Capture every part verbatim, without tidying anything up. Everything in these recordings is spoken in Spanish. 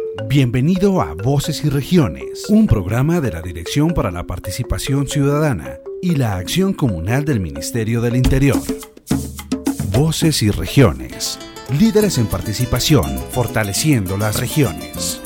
Bienvenido a Voces y Regiones, un programa de la Dirección para la Participación Ciudadana y la Acción Comunal del Ministerio del Interior. Voces y Regiones, líderes en participación, fortaleciendo las regiones.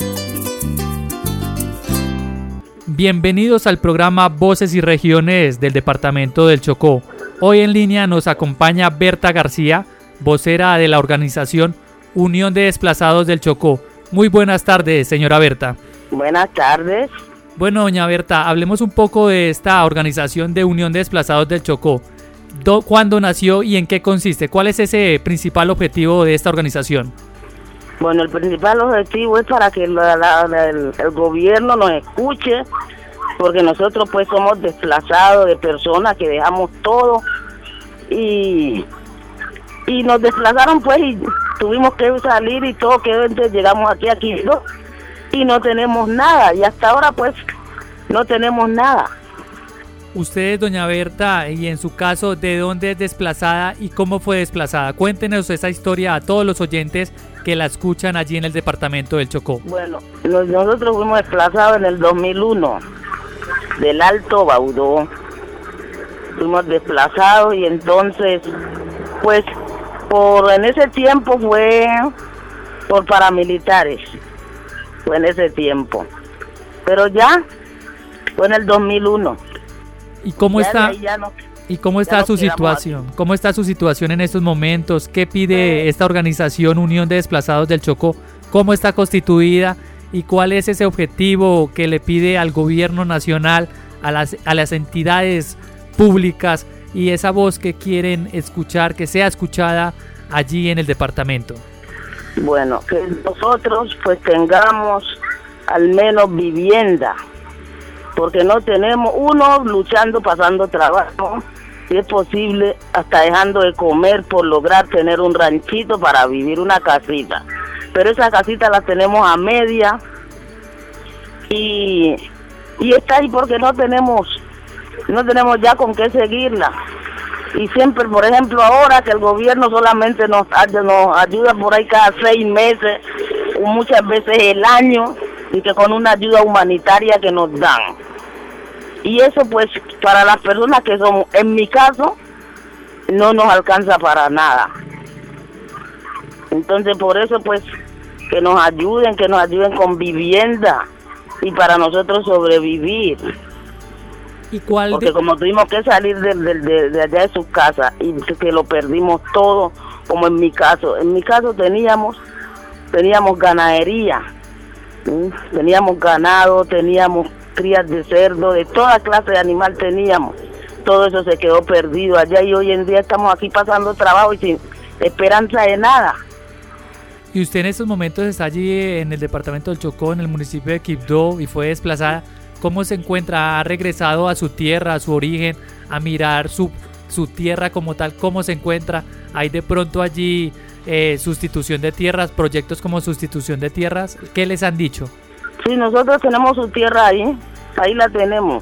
Bienvenidos al programa Voces y Regiones del Departamento del Chocó. Hoy en línea nos acompaña Berta García, vocera de la organización Unión de Desplazados del Chocó. Muy buenas tardes, señora Berta. Buenas tardes. Bueno, doña Berta, hablemos un poco de esta organización de Unión de Desplazados del Chocó. Do, ¿Cuándo nació y en qué consiste? ¿Cuál es ese principal objetivo de esta organización? Bueno, el principal objetivo es para que la, la, la, el, el gobierno nos escuche, porque nosotros pues somos desplazados de personas que dejamos todo y, y nos desplazaron pues y tuvimos que salir y todo quedó, entonces llegamos aquí a Quibdó y no tenemos nada y hasta ahora pues no tenemos nada. Usted, doña Berta, y en su caso, ¿de dónde es desplazada y cómo fue desplazada? Cuéntenos esa historia a todos los oyentes que la escuchan allí en el departamento del Chocó. Bueno, nosotros fuimos desplazados en el dos mil uno del Alto Baudó. Fuimos desplazados y entonces, pues, por en ese tiempo fue por paramilitares, fue en ese tiempo. Pero ya fue en el dos mil uno. ¿Y cómo ya está? No, ¿Y cómo está su situación? ¿Cómo está su situación en estos momentos? ¿Qué pide esta organización Unión de Desplazados del Chocó? ¿Cómo está constituida? ¿Y cuál es ese objetivo que le pide al gobierno nacional, a las, a las entidades públicas y esa voz que quieren escuchar, que sea escuchada allí en el departamento? Bueno, que nosotros pues tengamos al menos vivienda, porque no tenemos, uno luchando, pasando trabajo, si es posible, hasta dejando de comer por lograr tener un ranchito para vivir, una casita. Pero esa casita la tenemos a media y, y está ahí porque no tenemos, no tenemos ya con qué seguirla. Y siempre, por ejemplo, ahora que el gobierno solamente nos, nos ayuda por ahí cada seis meses, o muchas veces el año, y que con una ayuda humanitaria que nos dan. Y eso pues para las personas que somos, en mi caso, no nos alcanza para nada. Entonces por eso pues que nos ayuden, que nos ayuden con vivienda y para nosotros sobrevivir. ¿Y cuál Porque de... como tuvimos que salir de, de, de, de allá de sus casas y que lo perdimos todo, como en mi caso, en mi caso teníamos, teníamos ganadería, ¿sí? Teníamos ganado, teníamos crías de cerdo, de toda clase de animal teníamos. Todo eso se quedó perdido allá y hoy en día estamos aquí pasando trabajo y sin esperanza de nada. Y usted en estos momentos está allí en el departamento del Chocó, en el municipio de Quibdó, y fue desplazada. ¿Cómo se encuentra? ¿Ha regresado a su tierra, a su origen, a mirar su, su tierra como tal? ¿Cómo se encuentra? ¿Hay de pronto allí eh, sustitución de tierras, proyectos como sustitución de tierras? ¿Qué les han dicho? Sí, nosotros tenemos su tierra ahí, ahí la tenemos.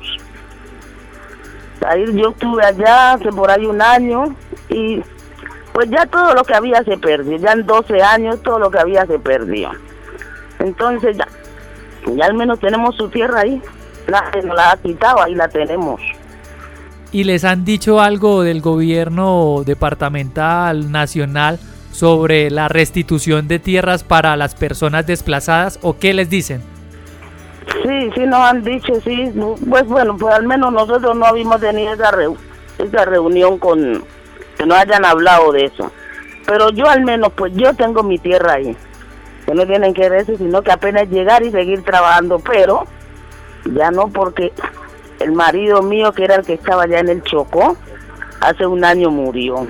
Ahí yo estuve allá hace por ahí un año y pues ya todo lo que había se perdió, ya en doce años todo lo que había se perdió. Entonces ya, ya al menos tenemos su tierra ahí, nadie nos la ha quitado, ahí la tenemos. ¿Y les han dicho algo del gobierno departamental, nacional, sobre la restitución de tierras para las personas desplazadas o qué les dicen? Sí, sí nos han dicho, sí, pues bueno, pues al menos nosotros no habíamos tenido esa, reu esa reunión con, que nos hayan hablado de eso, pero yo al menos, pues yo tengo mi tierra ahí, que no tienen que ver eso, sino que apenas llegar y seguir trabajando, pero ya no, porque el marido mío, que era el que estaba allá en el Chocó, hace un año murió,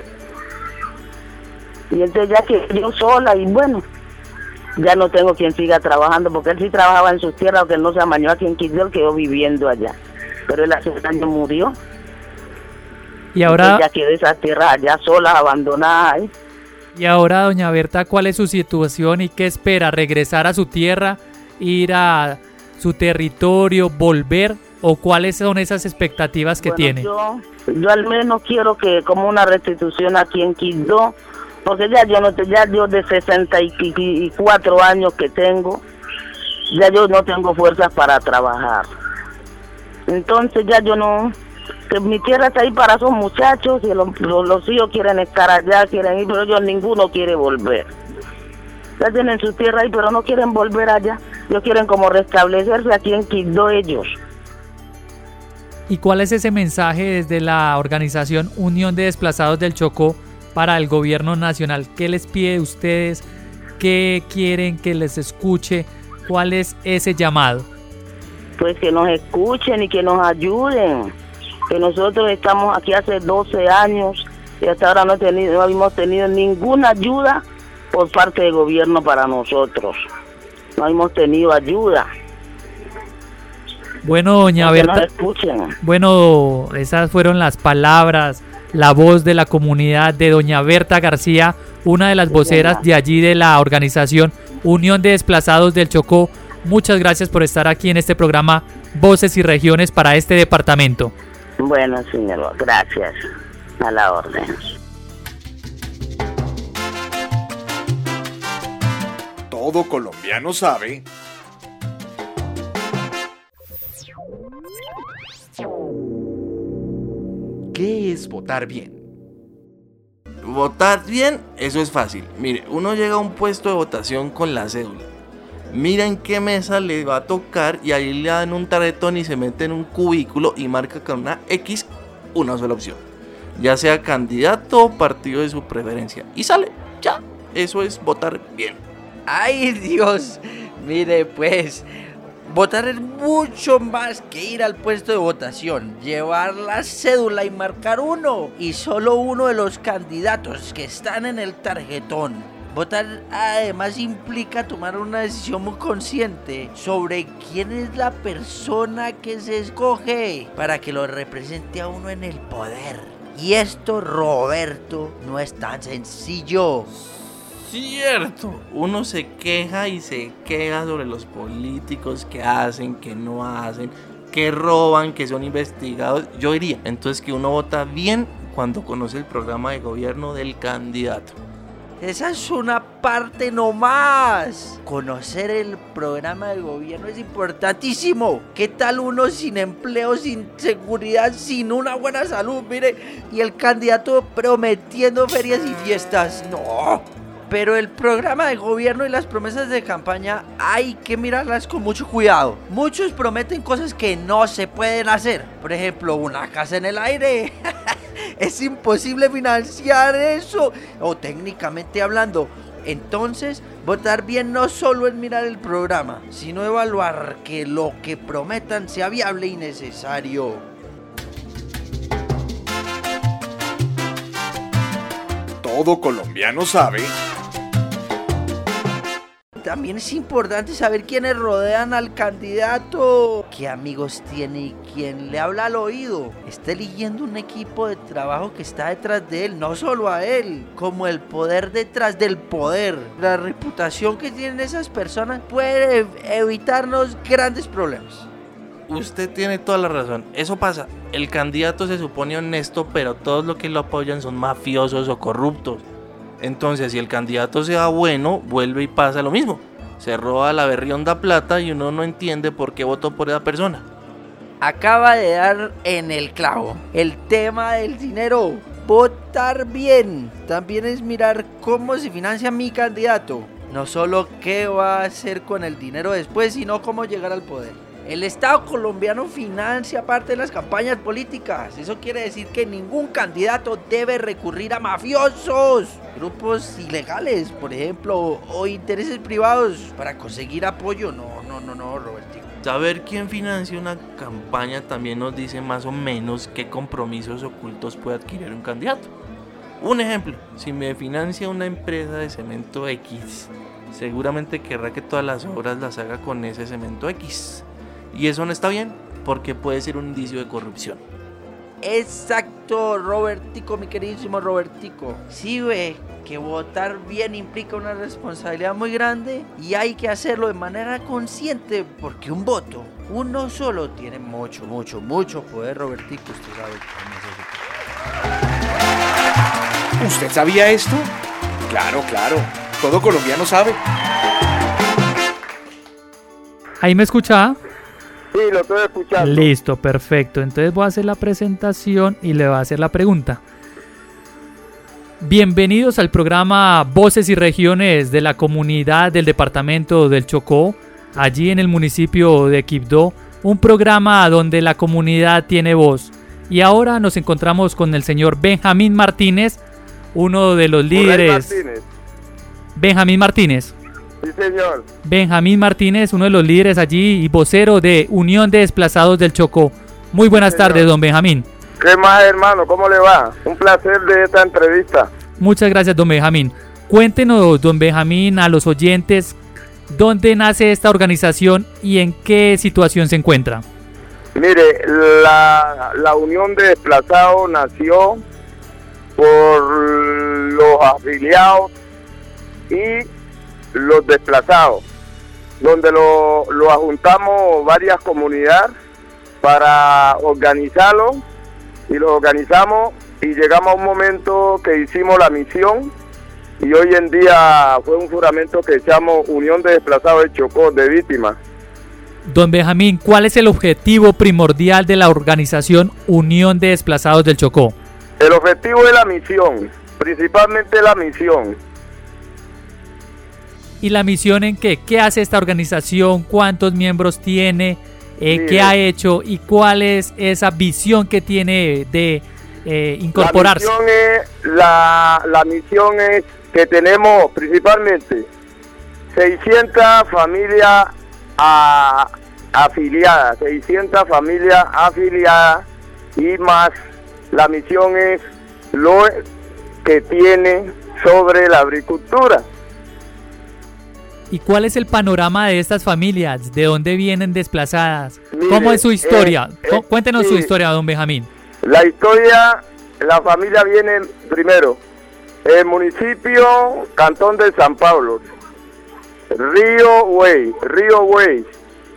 y entonces ya que yo sola, y bueno, ya no tengo quien siga trabajando, porque él sí trabajaba en sus tierras, aunque él no se amañó aquí en Quibdó, quedó viviendo allá. Pero él hace un año murió. Y ahora... Entonces ya quedó esa tierra allá sola, abandonada. ¿eh? Y ahora, doña Berta, ¿cuál es su situación y qué espera? ¿Regresar a su tierra, ir a su territorio, volver? ¿O cuáles son esas expectativas que bueno, tiene? Yo, yo al menos quiero que como una restitución aquí en Quibdó, porque ya yo no te, ya yo de sesenta y cuatro años que tengo, ya yo no tengo fuerzas para trabajar. Entonces ya yo no, que mi tierra está ahí para esos muchachos y los, los, los hijos quieren estar allá, quieren ir, pero ellos ninguno quiere volver. Ya tienen su tierra ahí, pero no quieren volver allá. Ellos quieren como restablecerse aquí en Quibdó ellos. ¿Y cuál es ese mensaje desde la organización Unión de Desplazados del Chocó para el gobierno nacional? ¿Qué les pide a ustedes? ¿Qué quieren que les escuche? ¿Cuál es ese llamado? Pues que nos escuchen y que nos ayuden. Que nosotros estamos aquí hace doce años y hasta ahora no, he tenido, no hemos tenido ninguna ayuda por parte del gobierno para nosotros. No hemos tenido ayuda. Bueno, doña Berta, bueno, esas fueron las palabras, la voz de la comunidad de doña Berta García, una de las voceras de allí de la organización Unión de Desplazados del Chocó. Muchas gracias por estar aquí en este programa Voces y Regiones para este departamento. Bueno, señor, gracias. A la orden. Todo colombiano sabe. ¿Qué es votar bien? Votar bien, eso es fácil. Mire, uno llega a un puesto de votación con la cédula. Mira en qué mesa le va a tocar y ahí le dan un tarjetón y se mete en un cubículo y marca con una X una sola opción. Ya sea candidato o partido de su preferencia. Y sale, ya. Eso es votar bien. ¡Ay, Dios! Mire, pues, votar es mucho más que ir al puesto de votación, llevar la cédula y marcar uno y solo uno de los candidatos que están en el tarjetón. Votar además implica tomar una decisión muy consciente sobre quién es la persona que se escoge para que lo represente a uno en el poder. Y esto, Roberto, no es tan sencillo. Cierto, uno se queja y se queja sobre los políticos que hacen, que no hacen, que roban, que son investigados. Yo diría entonces que uno vota bien cuando conoce el programa de gobierno del candidato. Esa es una parte nomás. Conocer el programa de gobierno es importantísimo. ¿Qué tal uno sin empleo, sin seguridad, sin una buena salud? Mire, y el candidato prometiendo ferias y fiestas. No. Pero el programa de gobierno y las promesas de campaña hay que mirarlas con mucho cuidado. Muchos prometen cosas que no se pueden hacer. Por ejemplo, una casa en el aire. Es imposible financiar eso. O técnicamente hablando. Entonces, votar bien no solo es mirar el programa, sino evaluar que lo que prometan sea viable y necesario. Todo colombiano sabe. También es importante saber quiénes rodean al candidato, qué amigos tiene y quién le habla al oído. Está eligiendo un equipo de trabajo que está detrás de él, no solo a él, como el poder detrás del poder. La reputación que tienen esas personas puede evitarnos grandes problemas. Usted tiene toda la razón, eso pasa. El candidato se supone honesto, pero todos los que lo apoyan son mafiosos o corruptos. Entonces, si el candidato sea bueno, vuelve y pasa lo mismo. Se roba la berrionda plata y uno no entiende por qué votó por esa persona. Acaba de dar en el clavo. El tema del dinero. Votar bien también es mirar cómo se financia mi candidato. No solo qué va a hacer con el dinero después, sino cómo llegar al poder. El Estado colombiano financia parte de las campañas políticas. Eso quiere decir que ningún candidato debe recurrir a mafiosos, grupos ilegales, por ejemplo, o intereses privados para conseguir apoyo. No, no, no, no, Robertico. Saber quién financia una campaña también nos dice más o menos qué compromisos ocultos puede adquirir un candidato. Un ejemplo, si me financia una empresa de cemento X, seguramente querrá que todas las obras las haga con ese cemento X. Y eso no está bien, porque puede ser un indicio de corrupción. Exacto, Robertico, mi queridísimo Robertico. Sí ve que votar bien implica una responsabilidad muy grande y hay que hacerlo de manera consciente, porque un voto, uno solo, tiene mucho, mucho, mucho poder, Robertico. Usted sabe. ¿Usted sabía esto? Claro, claro. Todo colombiano sabe. ¿Ahí me escucha? Sí, lo estoy escuchando. Listo, perfecto. Entonces voy a hacer la presentación y le voy a hacer la pregunta. Bienvenidos al programa Voces y Regiones de la comunidad del departamento del Chocó, allí en el municipio de Quibdó, un programa donde la comunidad tiene voz. Y ahora nos encontramos con el señor Benjamín Martínez, uno de los líderes. Martínez. Benjamín Martínez. Sí, señor. Benjamín Martínez, uno de los líderes allí y vocero de Unión de Desplazados del Chocó. Muy buenas Sí, señor. tardes, don Benjamín. ¿Qué más, hermano? ¿Cómo le va? Un placer de esta entrevista. Muchas gracias, don Benjamín. Cuéntenos, don Benjamín, a los oyentes, ¿dónde nace esta organización y en qué situación se encuentra? Mire, la, la Unión de Desplazados nació por los afiliados y los desplazados, donde lo, lo juntamos varias comunidades para organizarlo y lo organizamos y llegamos a un momento que hicimos la misión y hoy en día fue un juramento que echamos Unión de Desplazados de Chocó de Víctimas. Don Benjamín, ¿cuál es el objetivo primordial de la organización Unión de Desplazados del Chocó? El objetivo es la misión, principalmente la misión. ¿Y la misión en qué? ¿Qué hace esta organización? ¿Cuántos miembros tiene? Eh, Mire. ¿Qué ha hecho? ¿Y cuál es esa visión que tiene de eh, incorporarse? La misión es, la, la misión es que tenemos principalmente seiscientas familias a, afiliadas, seiscientas familias afiliadas y más. La misión es lo que tiene sobre la agricultura. ¿Y cuál es el panorama de estas familias? ¿De dónde vienen desplazadas? Mire, ¿Cómo es su historia? eh, eh, Cuéntenos sí. su historia, don Benjamín. La historia, la familia viene primero, el municipio, Cantón de San Pablo, Río Güey, Río Güey,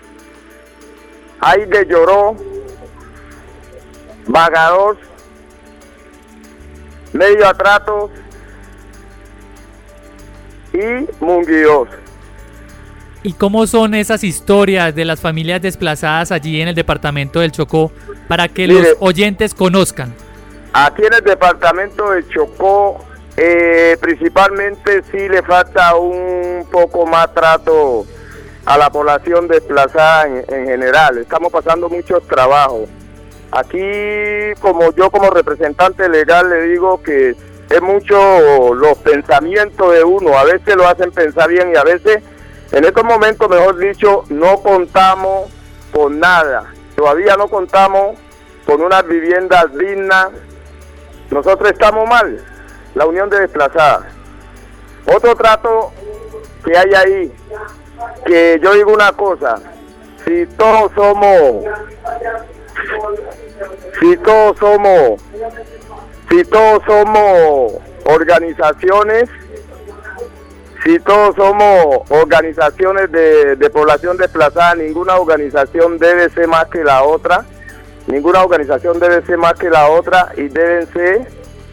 hay de Lloró, Vagador, Medio Atrato y Munguios. ¿Y cómo son esas historias de las familias desplazadas allí en el departamento del Chocó para que Mire, los oyentes conozcan? Aquí en el departamento de Chocó, eh, principalmente sí le falta un poco más trato a la población desplazada en, en general. Estamos pasando muchos trabajos. Aquí, como yo como representante legal le digo que es mucho los pensamientos de uno. A veces lo hacen pensar bien y a veces, en estos momentos, mejor dicho, no contamos con nada. Todavía no contamos con unas viviendas dignas. Nosotros estamos mal, la Unión de Desplazadas. Otro trato que hay ahí, que yo digo una cosa, si todos somos, si todos somos, si todos somos organizaciones, si todos somos organizaciones de, de población desplazada, ninguna organización debe ser más que la otra. Ninguna organización debe ser más que la otra y deben ser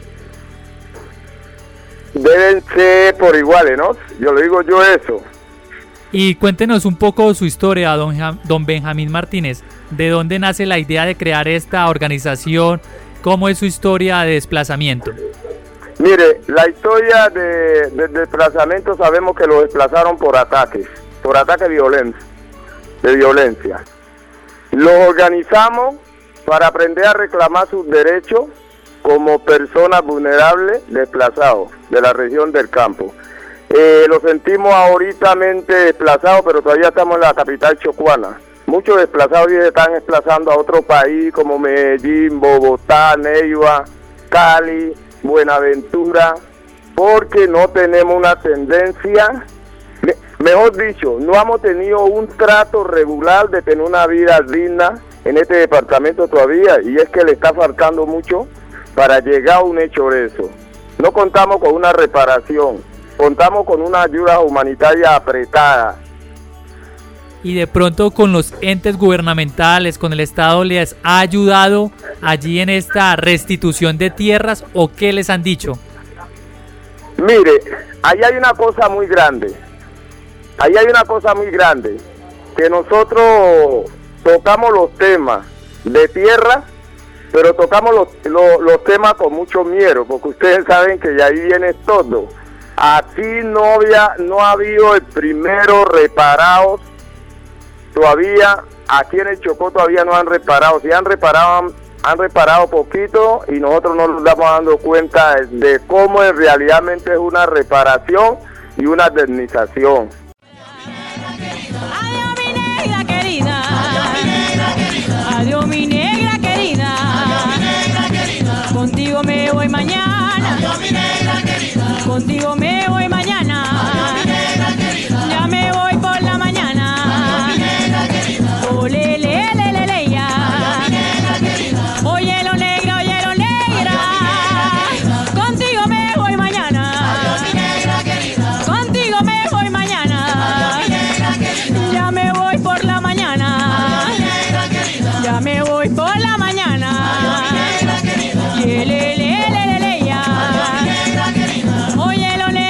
deben ser por iguales, ¿no? Yo le digo yo eso. Y cuéntenos un poco su historia, don, Ja- don Benjamín Martínez. ¿De dónde nace la idea de crear esta organización? ¿Cómo es su historia de desplazamiento? Mire, la historia de, de desplazamiento sabemos que lo desplazaron por ataques, por ataques violentos, de violencia. Lo organizamos para aprender a reclamar sus derechos como personas vulnerables desplazados de la región del campo. Eh, lo sentimos ahoritamente desplazados, pero todavía estamos en la capital chocuana. Muchos desplazados ya están desplazando a otro país como Medellín, Bogotá, Neiva, Cali, Buenaventura, porque no tenemos una tendencia, me- mejor dicho, no hemos tenido un trato regular de tener una vida digna en este departamento todavía, y es que le está faltando mucho para llegar a un hecho de eso. No contamos con una reparación, contamos con una ayuda humanitaria apretada. Y de pronto con los entes gubernamentales, con el Estado, ¿les ha ayudado allí en esta restitución de tierras o qué les han dicho? Mire, ahí hay una cosa muy grande, ahí hay una cosa muy grande, que nosotros tocamos los temas de tierra, pero tocamos los, los, los temas con mucho miedo, porque ustedes saben que ya ahí viene todo. Aquí no había, no ha habido el primero reparados, todavía, aquí en el Chocó todavía no han reparado, si han reparado, han, han reparado poquito y nosotros no nos estamos dando cuenta de, de cómo en realidadmente es una reparación y una indemnización. Adiós mi negra querida, adiós mi negra querida, contigo me voy mañana, contigo me voy mañana, ya me voy por la mañana, ole, le, le, le, le, ya, oye lo negra, oye lo negra, contigo me voy mañana, contigo me voy mañana, ya me voy por la mañana, ya me voy por la mañana, y le, le, le, le, le, ya, oye lo negra.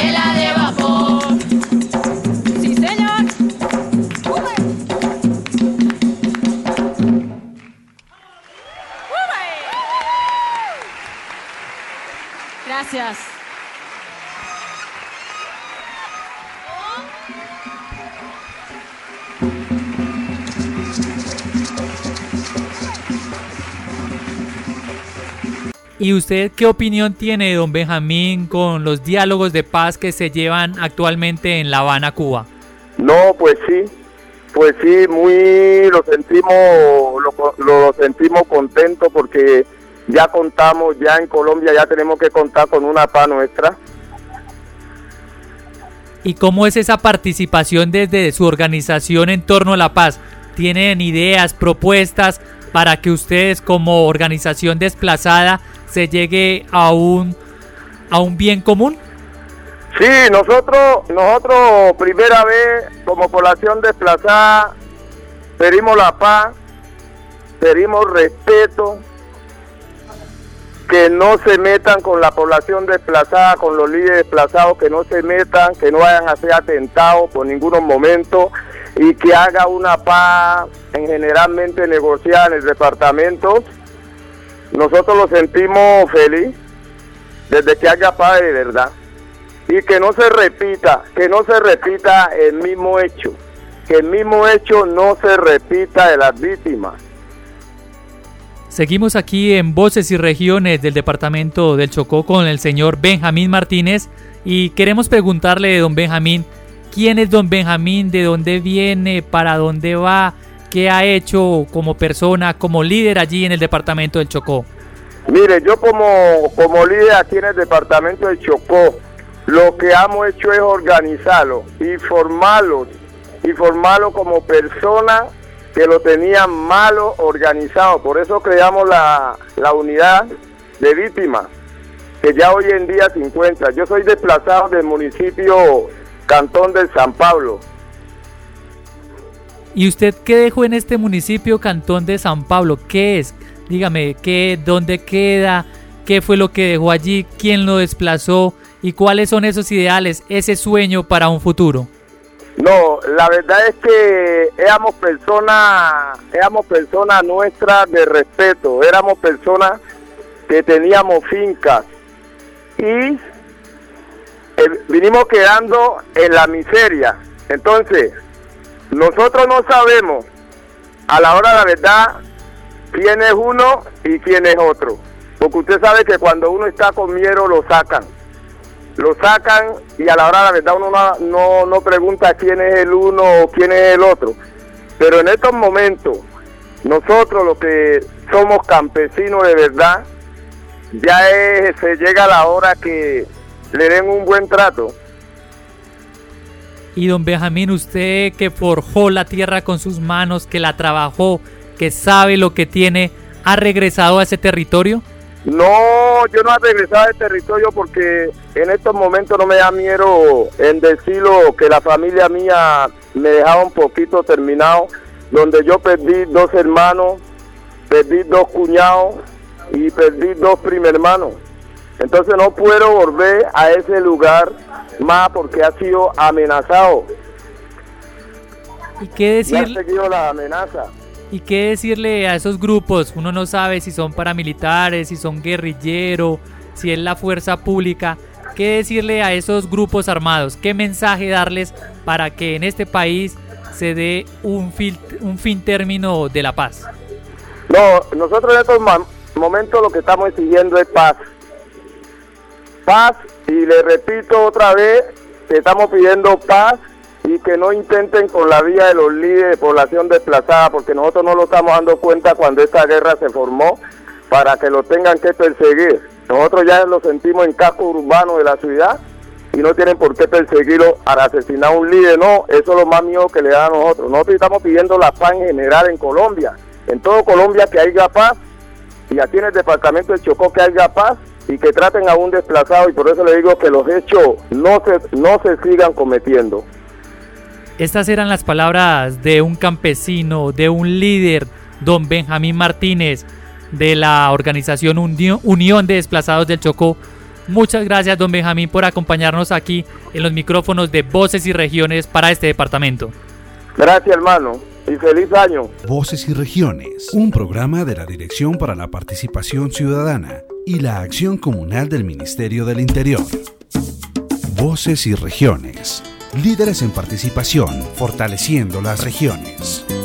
tela de vapor. Sí, señor. ¡Ube! ¡Ube! Gracias. ¿Y usted qué opinión tiene, don Benjamín, con los diálogos de paz que se llevan actualmente en La Habana, Cuba? No, pues sí, pues sí, muy lo sentimos, lo, lo sentimos contentos porque ya contamos, ya en Colombia ya tenemos que contar con una paz nuestra. ¿Y cómo es esa participación desde su organización en torno a la paz? ¿Tienen ideas, propuestas para que ustedes como organización desplazada se llegue a un, a un bien común? Sí, nosotros, nosotros primera vez como población desplazada pedimos la paz, pedimos respeto, que no se metan con la población desplazada, con los líderes desplazados, que no se metan, que no vayan a hacer atentados por ningún momento y que haga una paz en generalmente negociada en el departamento. Nosotros lo sentimos feliz desde que haya paz de verdad y que no se repita, que no se repita el mismo hecho, que el mismo hecho no se repita de las víctimas. Seguimos aquí en Voces y Regiones del departamento del Chocó con el señor Benjamín Martínez y queremos preguntarle, don Benjamín, ¿quién es don Benjamín? ¿De dónde viene? ¿Para dónde va? ¿Qué ha hecho como persona, como líder allí en el departamento del Chocó? Mire, yo como, como líder aquí en el departamento del Chocó, lo que hemos hecho es organizarlo y formarlos, y formarlo como personas que lo tenían malo organizado. Por eso creamos la, la unidad de víctimas, que ya hoy en día se encuentra. Yo soy desplazado del municipio Cantón del San Pablo. ¿Y usted qué dejó en este municipio Cantón de San Pablo? ¿Qué es? Dígame, ¿qué, dónde queda? ¿Qué fue lo que dejó allí? ¿Quién lo desplazó? ¿Y cuáles son esos ideales, ese sueño para un futuro? No, la verdad es que éramos personas, éramos personas nuestras de respeto, éramos personas que teníamos fincas y eh, vinimos quedando en la miseria. Entonces, nosotros no sabemos a la hora de la verdad quién es uno y quién es otro, porque usted sabe que cuando uno está con miedo lo sacan. Lo sacan y a la hora de la verdad uno no, no, no pregunta quién es el uno o quién es el otro. Pero en estos momentos, nosotros los que somos campesinos de verdad, ya es, se llega la hora que le den un buen trato. Y don Benjamín, usted que forjó la tierra con sus manos, que la trabajó, que sabe lo que tiene, ¿ha regresado a ese territorio? No, yo no he regresado al territorio porque en estos momentos no me da miedo en decirlo, que la familia mía me dejaba un poquito terminado, donde yo perdí dos hermanos, perdí dos cuñados y perdí dos primer hermanos. Entonces no puedo volver a ese lugar más porque ha sido amenazado. ¿Y qué decir? Me ha seguido la amenaza. ¿Y qué decirle a esos grupos? Uno no sabe si son paramilitares, si son guerrilleros, si es la fuerza pública. ¿Qué decirle a esos grupos armados? ¿Qué mensaje darles para que en este país se dé un fin, un fin término de la paz? No, nosotros en estos momentos lo que estamos exigiendo es paz. Paz, y le repito otra vez, que estamos pidiendo paz y que no intenten con la vía de los líderes de población desplazada, porque nosotros no lo estamos dando cuenta cuando esta guerra se formó para que lo tengan que perseguir. Nosotros ya lo sentimos en casco urbano de la ciudad y no tienen por qué perseguirlo al asesinar a un líder. No, eso es lo más miedo que le da a nosotros. Nosotros estamos pidiendo la paz en general en Colombia, en todo Colombia, que haya paz, y aquí en el departamento de Chocó que haya paz y que traten a un desplazado, y por eso le digo que los hechos no se, no se sigan cometiendo. Estas eran las palabras de un campesino, de un líder, don Benjamín Martínez, de la organización Unión de Desplazados del Chocó, Muchas gracias, don Benjamín, por acompañarnos aquí en los micrófonos de Voces y Regiones para este departamento. Gracias, hermano, y feliz año. Voces y Regiones, un programa de la Dirección para la Participación Ciudadana y la Acción Comunal del Ministerio del Interior. Voces y Regiones, líderes en participación, fortaleciendo las regiones.